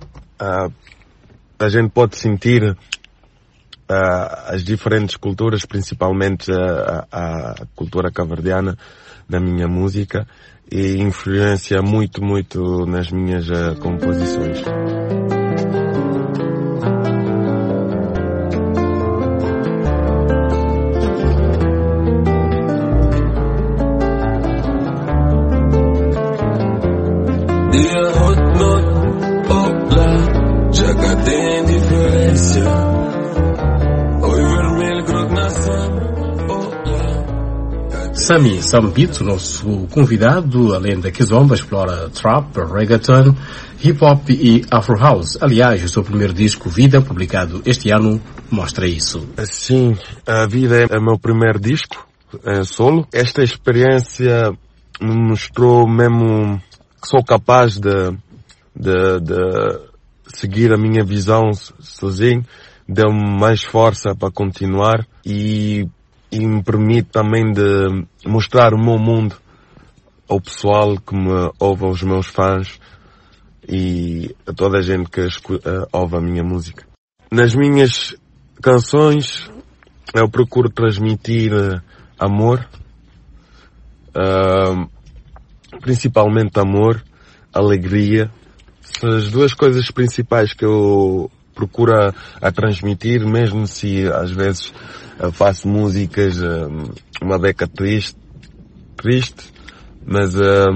a gente pode sentir as diferentes culturas, principalmente a cultura cabo-verdiana na minha música, e influencia muito nas minhas composições. Sam Beats, o nosso convidado, além da Kizomba, explora trap, reggaeton, hip-hop e afro house. Aliás, o seu primeiro disco, Vida, publicado este ano, mostra isso. Sim, a Vida é o meu primeiro disco, solo. Esta experiência me mostrou mesmo que sou capaz de seguir a minha visão sozinho, deu-me mais força para continuar e me permite também de mostrar o meu mundo ao pessoal que me ouve, aos meus fãs e a toda a gente que ouve a minha música. Nas minhas canções eu procuro transmitir amor, principalmente amor, alegria. São as duas coisas principais que eu procuro a transmitir, mesmo se às vezes eu faço músicas uma beca triste, mas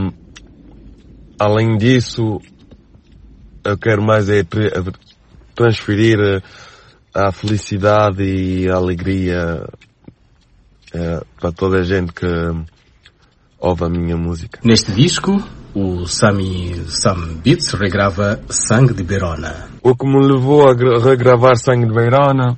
além disso eu quero mais transferir a felicidade e a alegria para toda a gente que ouve a minha música. Neste disco, o Sam Beats regrava Sangue de Beirona. O que me levou a regravar Sangue de Beirona,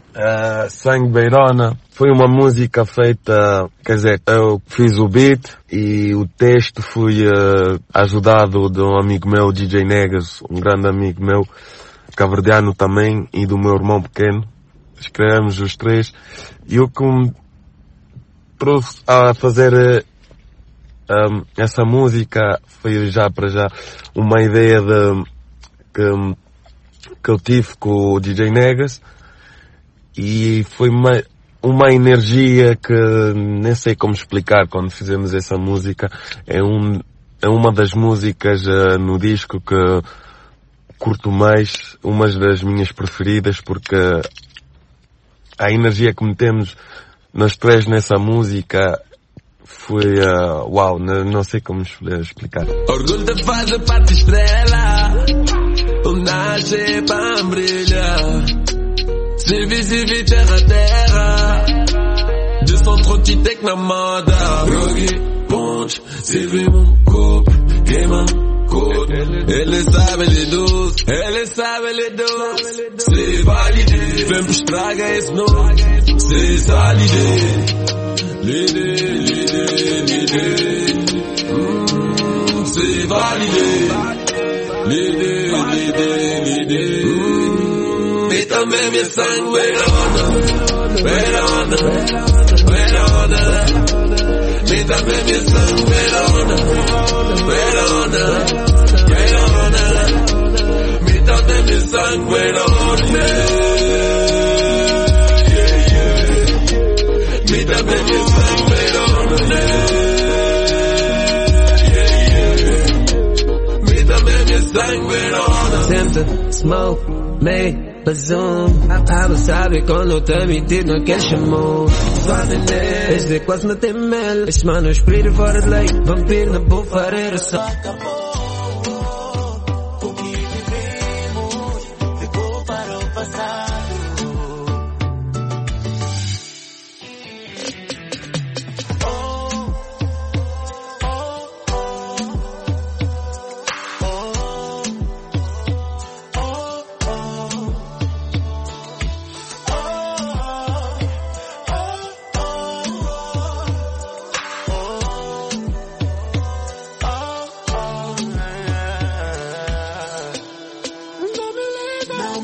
foi uma música feita, quer dizer, eu fiz o beat e o texto fui ajudado de um amigo meu, DJ Negas, um grande amigo meu, cabo-verdiano também, e do meu irmão pequeno. Escrevemos os três. E o que me trouxe a fazer essa música foi já uma ideia que eu tive com o DJ Negas, e foi uma energia que nem sei como explicar quando fizemos essa música. É uma das músicas no disco que curto mais, uma das minhas preferidas, porque a energia que metemos nós três nessa música foi uau, não sei como explicar. Orgulho de fazer parte estrela, nasce para brilhar. Service terra, de som trotitec na moda. Drogue, ponte, serve mon copo, queima copo. Ele sabe les doces, c'est validé. Vem estraga esse nome, c'est ça l'idée, c'est validé. L'idée. E também minha sangue Beirona. E também minha sangue Beirona. E também minha sangue Beirona. E também minha sangue Beirona. E também minha sangue Beirona. Senta, smoke, make, bazoom. Ela sabe quando tá metido naquele chamou. Desde quase não tem mel. Este mano espírito fora de lei. Vampiro na bufareira só. O que vivemos ficou para o passado.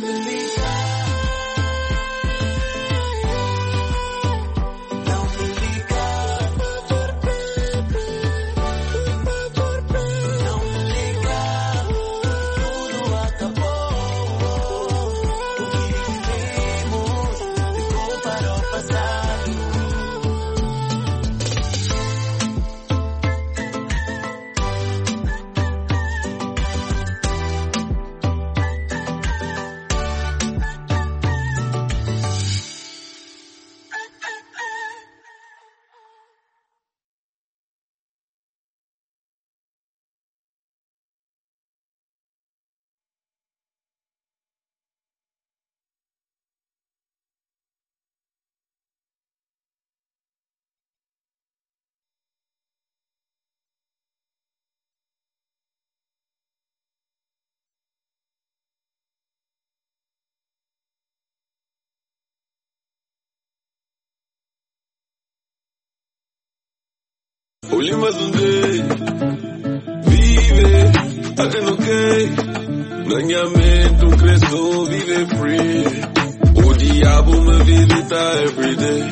Olhe mais um day, vive, até no que, ganhamento, cresço, vive free. O diabo me visita everyday.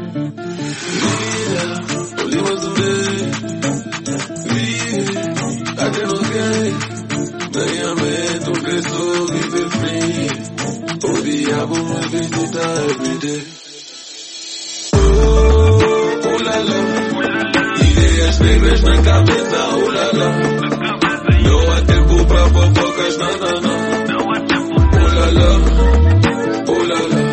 Vida, olhe mais um day, vive, até no que, ganhamento, cresço, vive free. O diabo me visita everyday. Oh la la. Ideias negras na cabeça, oh la la. Não há tempo pra fofocas, não, não, não. Oh la la, oh la la.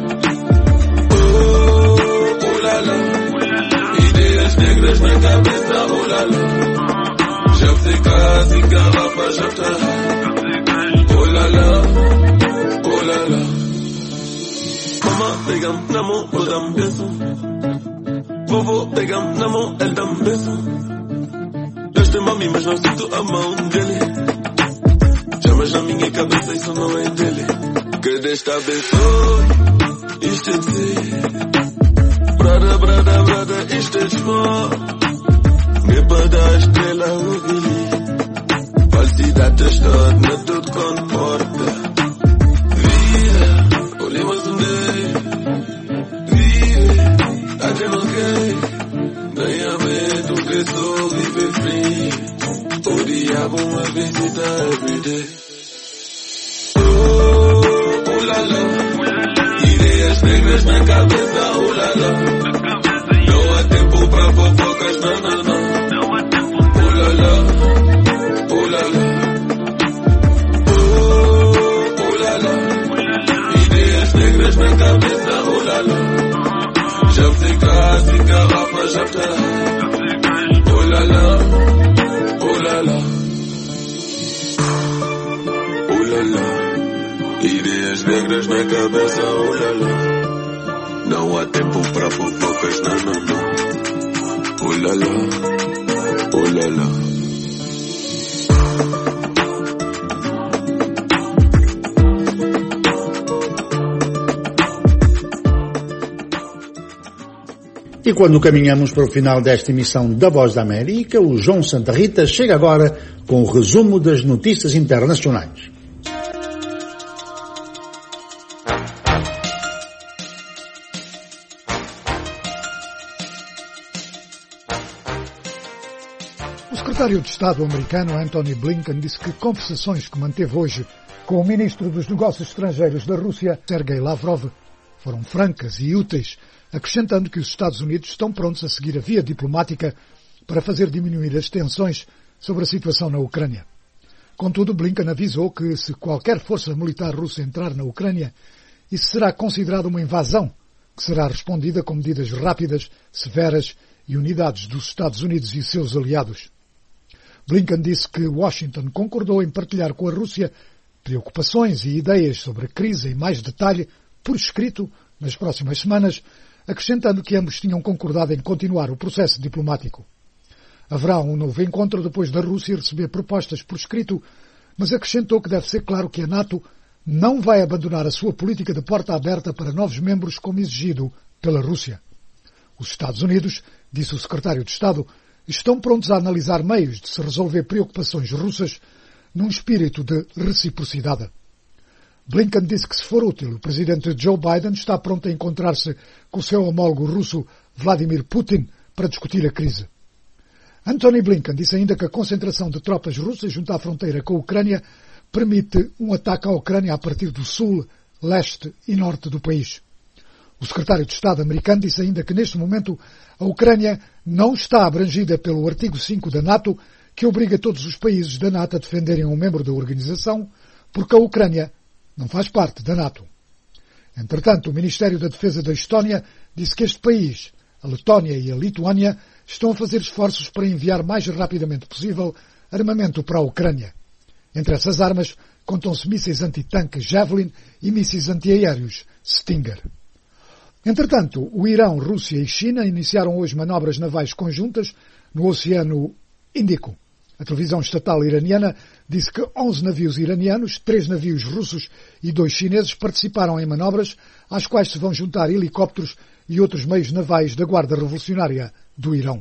Oh la la. Ideias negras na cabeça, oh la la. Já sei casa e garrafa, já tá. Oh la la, oh la la. Mama, pegam na mão, eu dá benção. Vovô pega na mão, ele dá benção. Deus tem mami, mas não sinto a mão dele. Chamas na minha cabeça, isso não é dele. Que Deus te abençoe, isto é de si. Brada, brada, brada, isto é de small. Neba da estrela, o Billy. Falsidade está na tudo comporta. Vida, olhe mais um day. Vive, até não quer. Ganhamento, cresço, vive free. O diabo me visita everyday. Oh la la. Ideias negras na cabeça, oh la la. Não há tempo pra fofocas, não, não, não. Oh la la, oh la la. Oh la la. Ideias negras na cabeça, oh la la. Já sei casa e garrafa, já tá. Oh la la, oh la la. Oh la la. Ideias negras na cabeça, oh la la. Não há tempo pra fofocas, não, não, não. Oh la la, oh la la. E quando caminhamos para o final desta emissão da Voz da América, o João Santa Rita chega agora com o resumo das notícias internacionais. O secretário de Estado americano Antony Blinken disse que conversações que manteve hoje com o ministro dos Negócios Estrangeiros da Rússia, Sergei Lavrov, foram francas e úteis, acrescentando que os Estados Unidos estão prontos a seguir a via diplomática para fazer diminuir as tensões sobre a situação na Ucrânia. Contudo, Blinken avisou que se qualquer força militar russa entrar na Ucrânia, isso será considerado uma invasão, que será respondida com medidas rápidas, severas e unidades dos Estados Unidos e seus aliados. Blinken disse que Washington concordou em partilhar com a Rússia preocupações e ideias sobre a crise em mais detalhe, por escrito, nas próximas semanas, acrescentando que ambos tinham concordado em continuar o processo diplomático. Haverá um novo encontro depois da Rússia receber propostas por escrito, mas acrescentou que deve ser claro que a NATO não vai abandonar a sua política de porta aberta para novos membros como exigido pela Rússia. Os Estados Unidos, disse o secretário de Estado, estão prontos a analisar meios de se resolver preocupações russas num espírito de reciprocidade. Blinken disse que, se for útil, o presidente Joe Biden está pronto a encontrar-se com o seu homólogo russo Vladimir Putin para discutir a crise. Antony Blinken disse ainda que a concentração de tropas russas junto à fronteira com a Ucrânia permite um ataque à Ucrânia a partir do sul, leste e norte do país. O secretário de Estado americano disse ainda que, neste momento, a Ucrânia não está abrangida pelo artigo 5 da NATO, que obriga todos os países da NATO a defenderem um membro da organização, porque a Ucrânia não faz parte da NATO. Entretanto, o Ministério da Defesa da Estónia disse que este país, a Letónia e a Lituânia, estão a fazer esforços para enviar mais rapidamente possível armamento para a Ucrânia. Entre essas armas contam-se mísseis antitanque Javelin e mísseis antiaéreos Stinger. Entretanto, o Irão, Rússia e China iniciaram hoje manobras navais conjuntas no Oceano Índico. A televisão estatal iraniana disse que 11 navios iranianos, 3 navios russos e 2 chineses participaram em manobras às quais se vão juntar helicópteros e outros meios navais da Guarda Revolucionária do Irão.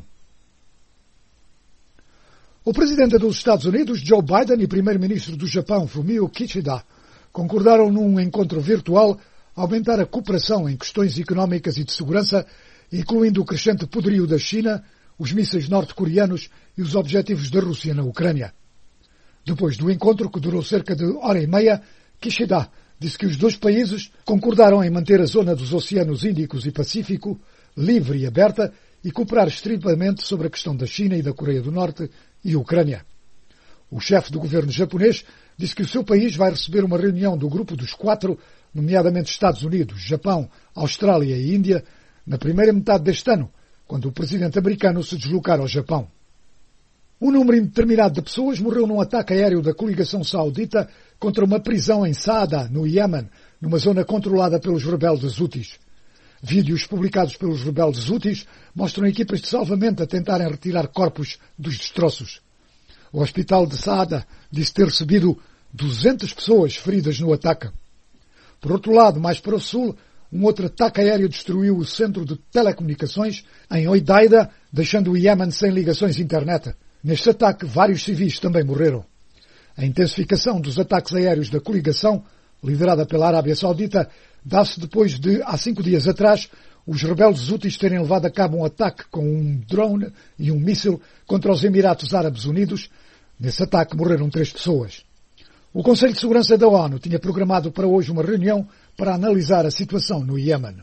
O presidente dos Estados Unidos, Joe Biden, e o primeiro-ministro do Japão, Fumio Kishida, concordaram num encontro virtual aumentar a cooperação em questões económicas e de segurança, incluindo o crescente poderio da China, os mísseis norte-coreanos e os objetivos da Rússia na Ucrânia. Depois do encontro, que durou cerca de hora e meia, Kishida disse que os dois países concordaram em manter a zona dos Oceanos Índicos e Pacífico livre e aberta e cooperar estritamente sobre a questão da China e da Coreia do Norte e Ucrânia. O chefe do governo japonês disse que o seu país vai receber uma reunião do Grupo dos Quatro, nomeadamente Estados Unidos, Japão, Austrália e Índia, na primeira metade deste ano, quando o presidente americano se deslocar ao Japão. Um número indeterminado de pessoas morreu num ataque aéreo da coligação saudita contra uma prisão em Saada, no Iêmen, numa zona controlada pelos rebeldes Houthis. Vídeos publicados pelos rebeldes Houthis mostram equipas de salvamento a tentarem retirar corpos dos destroços. O hospital de Saada disse ter recebido 200 pessoas feridas no ataque. Por outro lado, mais para o sul, um outro ataque aéreo destruiu o centro de telecomunicações em Hodeida, deixando o Iêmen sem ligações de internet. Neste ataque, vários civis também morreram. A intensificação dos ataques aéreos da coligação, liderada pela Arábia Saudita, dá-se depois de, há 5 dias atrás, os rebeldes Houthis terem levado a cabo um ataque com um drone e um míssil contra os Emirados Árabes Unidos. Nesse ataque morreram 3 pessoas. O Conselho de Segurança da ONU tinha programado para hoje uma reunião para analisar a situação no Iêmen.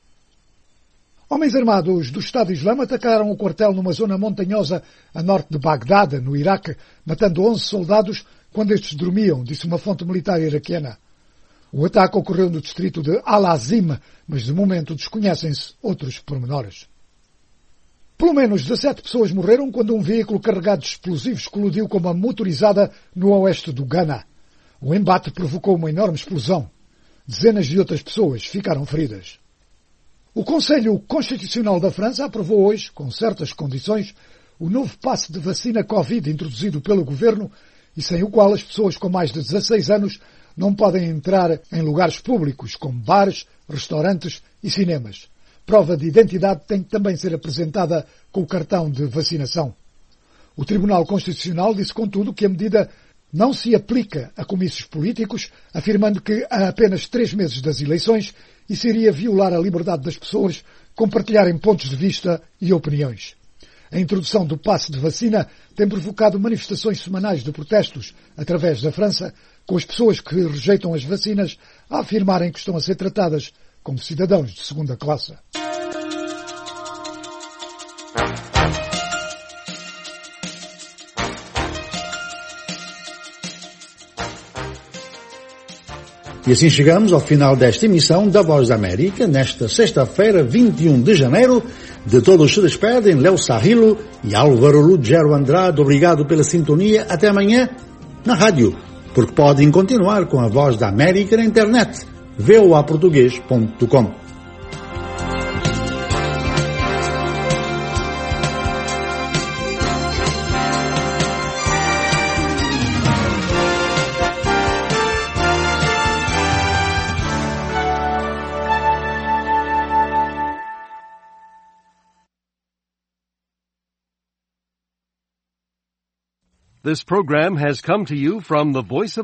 Homens armados do Estado Islâmico atacaram o quartel numa zona montanhosa a norte de Bagdade, no Iraque, matando 11 soldados quando estes dormiam, disse uma fonte militar iraquiana. O ataque ocorreu no distrito de Al-Azim, mas de momento desconhecem-se outros pormenores. Pelo menos 17 pessoas morreram quando um veículo carregado de explosivos colidiu com uma motorizada no oeste do Ghana. O embate provocou uma enorme explosão. Dezenas de outras pessoas ficaram feridas. O Conselho Constitucional da França aprovou hoje, com certas condições, o novo passe de vacina Covid introduzido pelo governo e sem o qual as pessoas com mais de 16 anos não podem entrar em lugares públicos, como bares, restaurantes e cinemas. Prova de identidade tem que também ser apresentada com o cartão de vacinação. O Tribunal Constitucional disse, contudo, que a medida não se aplica a comícios políticos, afirmando que há apenas 3 meses das eleições isso iria violar a liberdade das pessoas compartilharem pontos de vista e opiniões. A introdução do passe de vacina tem provocado manifestações semanais de protestos através da França, com as pessoas que rejeitam as vacinas a afirmarem que estão a ser tratadas como cidadãos de segunda classe. E assim chegamos ao final desta emissão da Voz da América, nesta sexta-feira, 21 de janeiro. De todos se despedem Léo Sarrilo e Álvaro Lugero Andrade. Obrigado pela sintonia. Até amanhã na rádio, porque podem continuar com a Voz da América na internet, voaportugues.com. This program has come to you from the Voice of